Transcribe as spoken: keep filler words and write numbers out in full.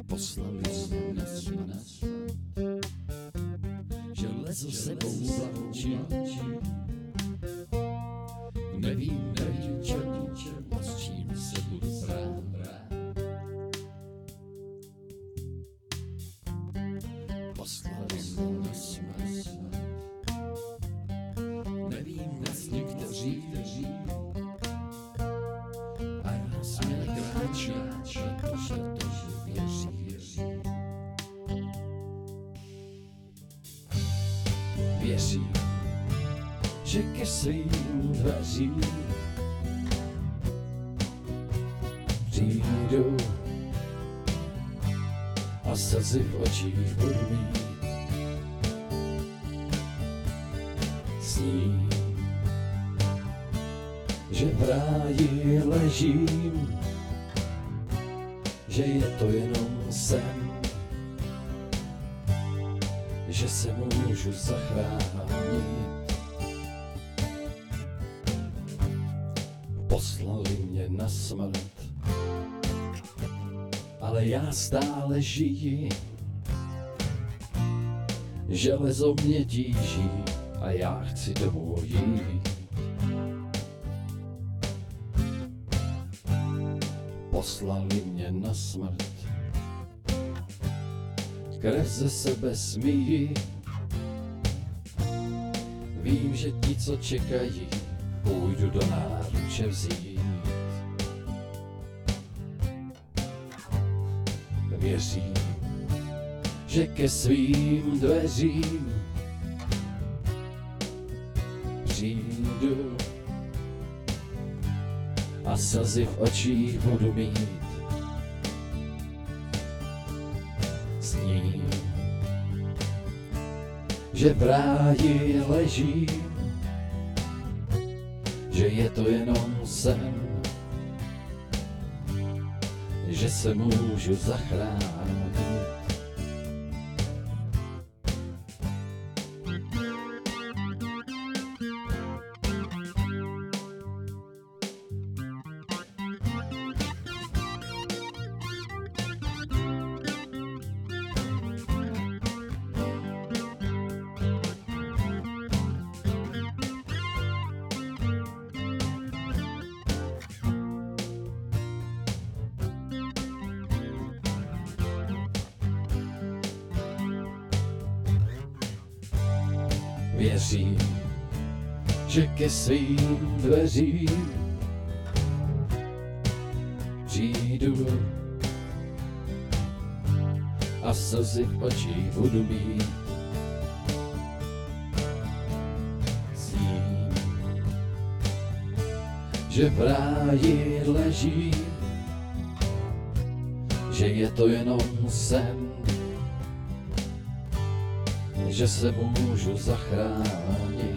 poslali nás, že lezo sebou vláčí. Nevím, nevím, čem, s čím se budu brát. Poslali nás, nevím, nás někteří, a já směl kráčet, protože to věří. Věřím, že ke svým dveřím přijdu a slzy v očích budu mít. Sním, že v ráji ležím, že je to jenom sen, že se můžu zachránit. Poslali mě na smrt, ale já stále žiji. Železo mě tíží a já chci domů jít. Poslali mě na smrt, krev ze sebe smíjí. Vím, že ti, co čekají, půjdu do náruče vzít. Věřím, že ke svým dveřím přijdu a slzy v očích budu mít. Sním, že v ráji ležím, že je to jenom sen, že se můžu zachránit. Věřím, že ke svým dveřím přijdu a slzy v očích budu mít. Sním, že v ráji ležím, že je to jenom sen, že se můžu zachránit.